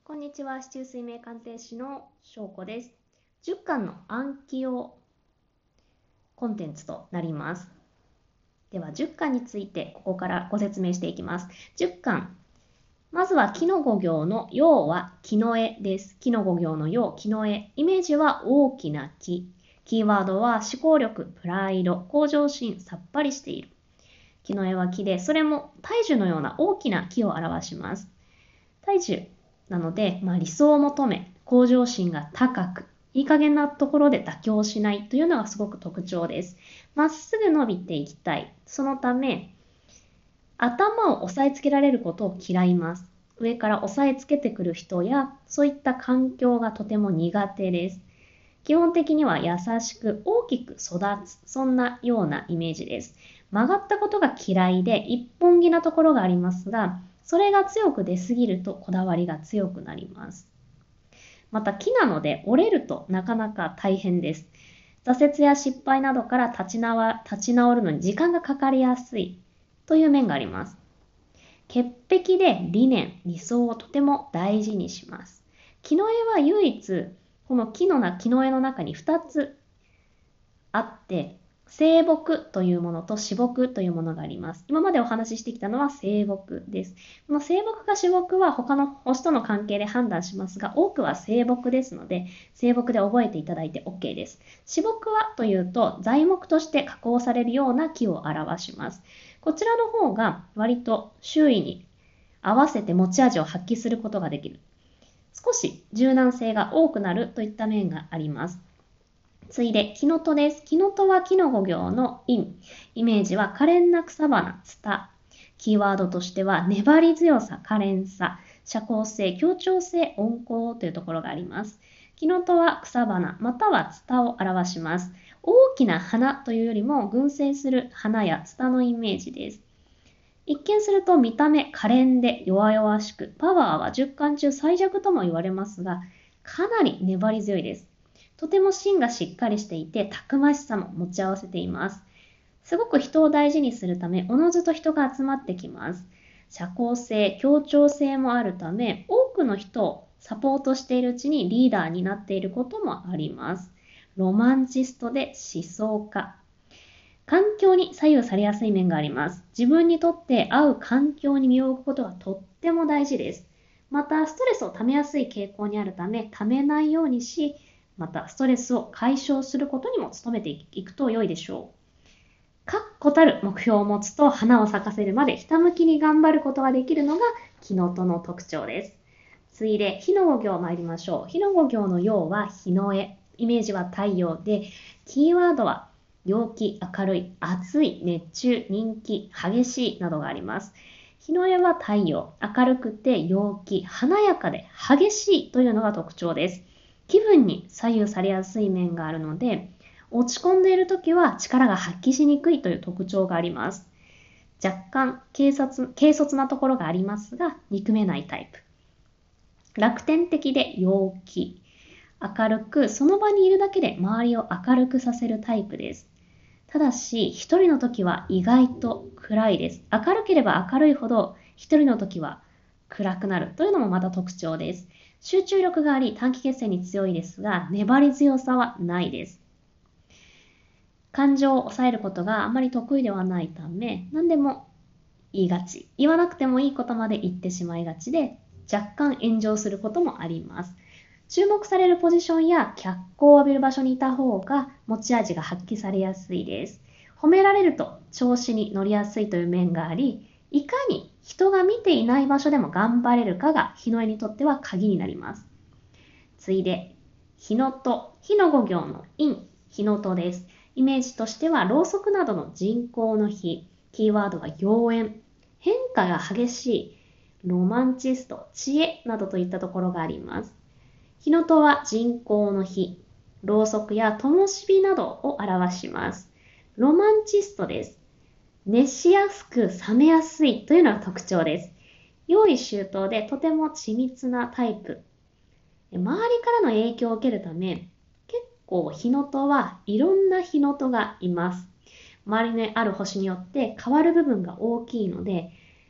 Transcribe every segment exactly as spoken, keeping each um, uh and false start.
こんにちは、市中水明鑑定士の翔子です。じゅっかんの暗記をコンテンツとなります。では、じゅっかんについてここからご説明していきます。じゅっかん。まずは木の五行の陽は木の絵です。木の五行の陽、木の絵。イメージは大きな木。キーワードは思考力、プライド、向上心、さっぱりしている。木の絵は木で、それも大樹のような大きな木を表します。大樹なので、まあ、理想を求め、向上心が高く、いい加減なところで妥協しないというのがすごく特徴です。まっすぐ伸びていきたい。そのため、頭を押さえつけられることを嫌います。上から押さえつけてくる人や、そういった環境がとても苦手です。基本的には優しく大きく育つ、そんなようなイメージです。曲がったことが嫌いで、一本気なところがありますが、それが強く出すぎるとこだわりが強くなります。また木なので折れるとなかなか大変です。挫折や失敗などから立ち直立ち直るのに時間がかかりやすいという面があります。潔癖で理念、理想をとても大事にします。木の絵は唯一、この木の木の絵の中にふたつあって、生木というものと死木というものがあります。今までお話ししてきたのは生木です。この生木か死木は他の星との関係で判断しますが、多くは生木ですので、生木で覚えていただいて OK です。死木はというと、材木として加工されるような木を表します。こちらの方が割と周囲に合わせて持ち味を発揮することができる。少し柔軟性が多くなるといった面があります。次いで、木の戸です。木の戸は木の五行の陰。イメージは可憐な草花、ツタ。キーワードとしては、粘り強さ、可憐さ、社交性、協調性、温厚というところがあります。木の戸は草花、またはツタを表します。大きな花というよりも、群生する花やツタのイメージです。一見すると見た目可憐で弱々しく、パワーはじゅっかん中最弱とも言われますが、かなり粘り強いです。とても芯がしっかりしていて、たくましさも持ち合わせています。すごく人を大事にするため、おのずと人が集まってきます。社交性、協調性もあるため、多くの人をサポートしているうちにリーダーになっていることもあります。ロマンチストで思想家。環境に左右されやすい面があります。自分にとって合う環境に身を置くことがとっても大事です。また、ストレスを溜めやすい傾向にあるため、溜めないようにし、またストレスを解消することにも努めていくと良いでしょう。確固たる目標を持つと花を咲かせるまでひたむきに頑張ることができるのが木の戸の特徴です。次いで火の五行参りましょう。火の五行の陽は火の絵。イメージは太陽で、キーワードは陽気、明るい、熱い、熱中、人気、激しいなどがあります。火の絵は太陽、明るくて陽気、華やかで激しいというのが特徴です。気分に左右されやすい面があるので、落ち込んでいるときは力が発揮しにくいという特徴があります。若干軽率、軽率なところがありますが、憎めないタイプ。楽天的で陽気。明るく、その場にいるだけで周りを明るくさせるタイプです。ただし、一人の時は意外と暗いです。明るければ明るいほど、一人の時は暗くなるというのもまた特徴です。集中力があり、短期決戦に強いですが、粘り強さはないです。感情を抑えることがあまり得意ではないため、何でも言いがち。言わなくてもいいことまで言ってしまいがちで、若干炎上することもあります。注目されるポジションや脚光を浴びる場所にいた方が持ち味が発揮されやすいです。褒められると調子に乗りやすいという面があり、いかに人が見ていない場所でも頑張れるかが火の絵にとっては鍵になります。次いで、火の戸、火の五行の陰、火の戸です。イメージとしては、ろうそくなどの人工の火、キーワードは妖艶、変化が激しい、ロマンチスト、知恵などといったところがあります。火の戸は人工の火、ろうそくや灯火などを表します。ロマンチストです。熱しやすく冷めやすいというのが特徴です。用意周到でとても緻密なタイプ。周りからの影響を受けるため、結構火の戸はいろんな火の戸がいます。周りにある星によって変わる部分が大きいので、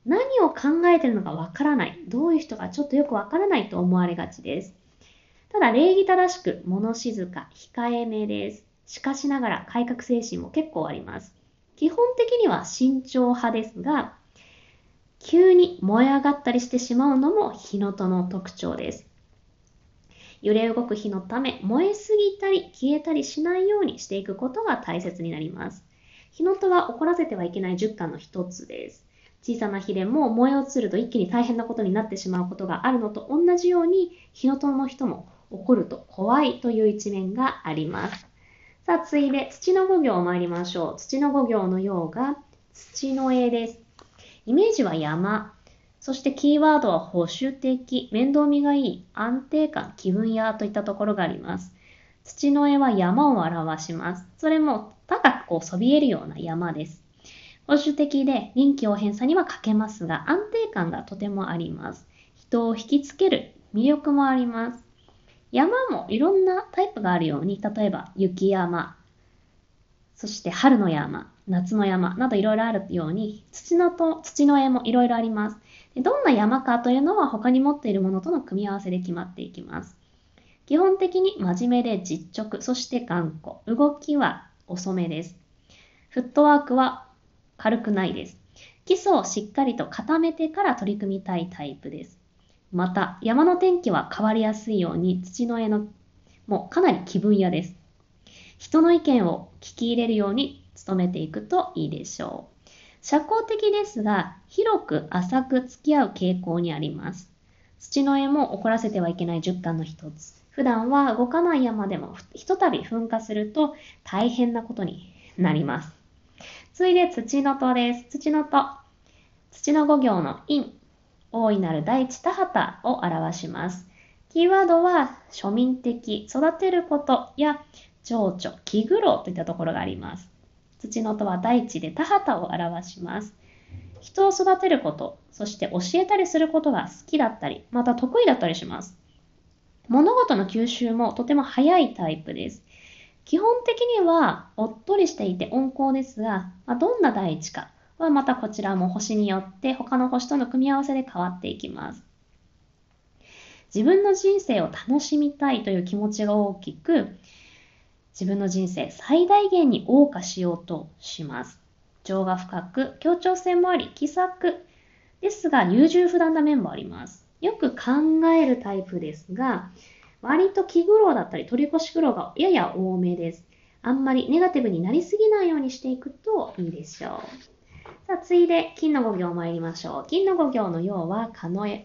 何を考えてるのかわからない。どういう人かちょっとよくわからないと思われがちです。ただ礼儀正しく、物静か、控えめです。しかしながら改革精神も結構あります。基本的には慎重派ですが、急に燃え上がったりしてしまうのも火の鳥の特徴です。揺れ動く火のため、燃えすぎたり消えたりしないようにしていくことが大切になります。火の鳥は怒らせてはいけない十感の一つです。小さな火でも燃え移ると一気に大変なことになってしまうことがあるのと同じように、火の鳥の人も怒ると怖いという一面があります。さあ、次いで土の五行を参りましょう。土の五行のようが土の絵です。イメージは山。そしてキーワードは保守的、面倒見がいい、安定感、気分屋といったところがあります。土の絵は山を表します。それも高くこうそびえるような山です。保守的で臨機応変さには欠けますが、安定感がとてもあります。人を引きつける魅力もあります。山もいろんなタイプがあるように、例えば雪山、そして春の山、夏の山などいろいろあるように、土のと土の絵もいろいろあります。どんな山かというのは他に持っているものとの組み合わせで決まっていきます。基本的に真面目で実直、そして頑固。動きは遅めです。フットワークは軽くないです。基礎をしっかりと固めてから取り組みたいタイプです。また、山の天気は変わりやすいように、土の絵のもかなり気分屋です。人の意見を聞き入れるように努めていくといいでしょう。社交的ですが、広く浅く付き合う傾向にあります。土の絵も怒らせてはいけない十感の一つ。普段は動かない山でもひとたび噴火すると大変なことになります。次いで土の戸です。土の戸。土の五行の陰。大いなる大地田畑を表します。キーワードは庶民的、育てることや情緒、気苦労といったところがあります。土の戸は大地で田畑を表します。人を育てること、そして教えたりすることが好きだったり、また得意だったりします。物事の吸収もとても早いタイプです。基本的にはおっとりしていて温厚ですが、まあ、どんな大地かはまたこちらも星によって他の星との組み合わせで変わっていきます。自分の人生を楽しみたいという気持ちが大きく、自分の人生最大限に謳歌しようとします。情が深く、協調性もあり、気さくですが優柔不断な面もあります。よく考えるタイプですが、割と気苦労だったり取り越し苦労がやや多めです。あんまりネガティブになりすぎないようにしていくといいでしょう。さあ、次いで金の五行参りましょう。金の五行の要は狩野。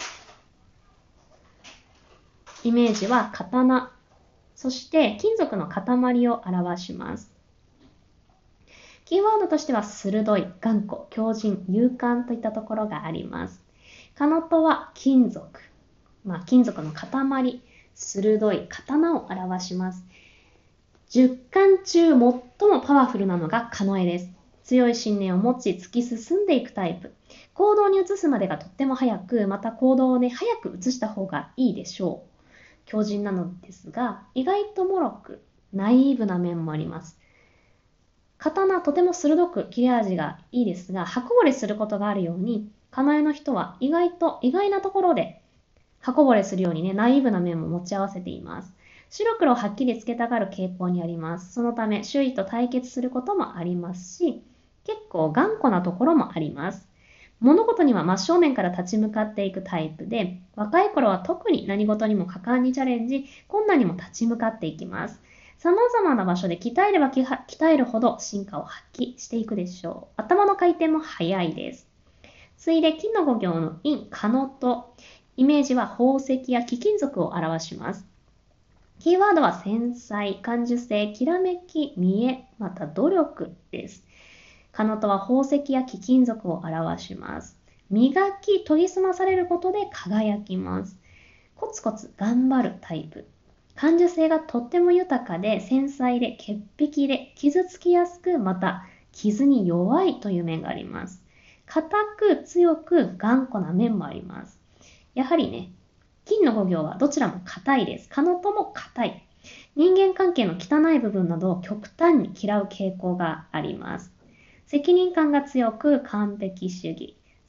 イメージは刀。そして金属の塊を表します。キーワードとしては鋭い、頑固、強靭、勇敢といったところがあります。狩野とは金属。まあ、金属の塊。鋭い刀を表します。十感中最もパワフルなのが狩野です。強い信念を持ち突き進んでいくタイプ。行動に移すまでがとっても早く、また行動をね、早く移した方がいいでしょう。強靭なのですが、意外と脆く、ナイーブな面もあります。刀とても鋭く切れ味がいいですが、刃こぼれすることがあるように、狩野の人は意外と意外なところで刃こぼれするようにね、ナイーブな面も持ち合わせています。白黒をはっきりつけたがる傾向にあります。そのため、周囲と対決することもありますし、結構頑固なところもあります。物事には真正面から立ち向かっていくタイプで、若い頃は特に何事にも果敢にチャレンジ、困難にも立ち向かっていきます。様々な場所で鍛えれば鍛えるほど進化を発揮していくでしょう。頭の回転も早いです。次いで金の五行の陰、狩野と、イメージは宝石や貴金属を表します。キーワードは繊細、感受性、きらめき、見え、また努力です。狩野とは宝石や貴金属を表します。磨き、研ぎ澄まされることで輝きます。コツコツ頑張るタイプ。感受性がとっても豊かで繊細で潔癖で傷つきやすく、また傷に弱いという面があります。硬く強く頑固な面もあります。やはりね、金の五行はどちらも硬いです。狩野とも硬い。人間関係の汚い部分などを極端に嫌う傾向があります。責任感が強く完璧主義。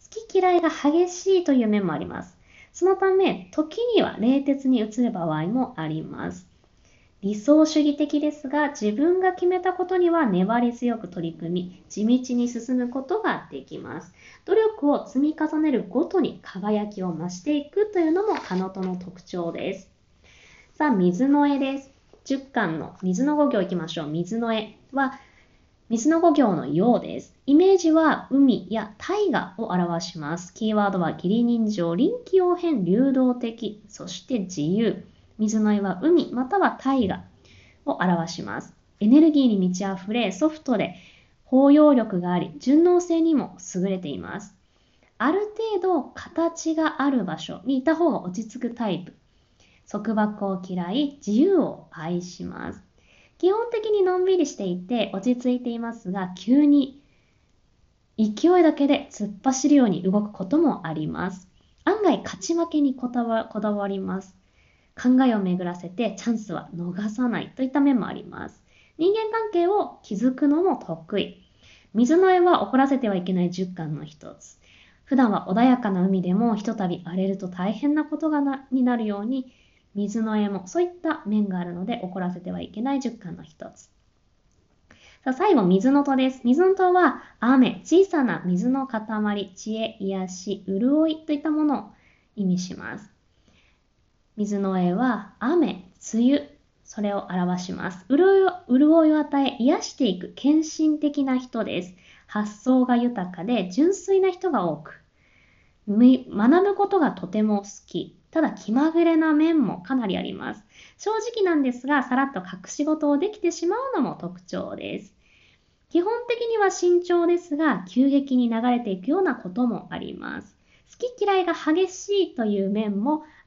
き嫌いが激しいという面もあります。そのため、時には冷徹に移る場合もあります。理想主義的ですが、自分が決めたことには粘り強く取り組み、地道に進むことができます。努力を積み重ねるごとに輝きを増していくというのもカノトの特徴です。さあ、水の絵です。じゅっかんの水の語行いきましょう。水の絵は、水の語行のようです。イメージは海や大河を表します。キーワードは義理人情、臨機応変、流動的、そして自由。水の絵は海または大河を表します。エネルギーに満ち溢れ、ソフトで包容力があり、順応性にも優れています。ある程度形がある場所にいた方が落ち着くタイプ。束縛を嫌い、自由を愛します。基本的にのんびりしていて落ち着いていますが、急に勢いだけで突っ走るように動くこともあります。案外勝ち負けにこだわ、こだわります。考えを巡らせてチャンスは逃さないといった面もあります。人間関係を築くのも得意。水の絵は怒らせてはいけないじゅっかんの一つ。普段は穏やかな海でもひとたび荒れると大変なことがなになるように、水の絵もそういった面があるので怒らせてはいけないじゅっかんの一つ。さあ最後、水の戸です。水の戸は雨、小さな水の塊、知恵、癒し、潤いといったものを意味します。水の絵は雨、梅雨、それを表します。潤いを、潤いを与え、癒していく献身的な人です。発想が豊かで純粋な人が多く、学ぶことがとても好き。ただ気まぐれな面もかなりあります。正直なんですが、さらっと隠し事をできてしまうのも特徴です。基本的には慎重ですが、急激に流れていくようなこともあります。好き嫌いが激しいという面も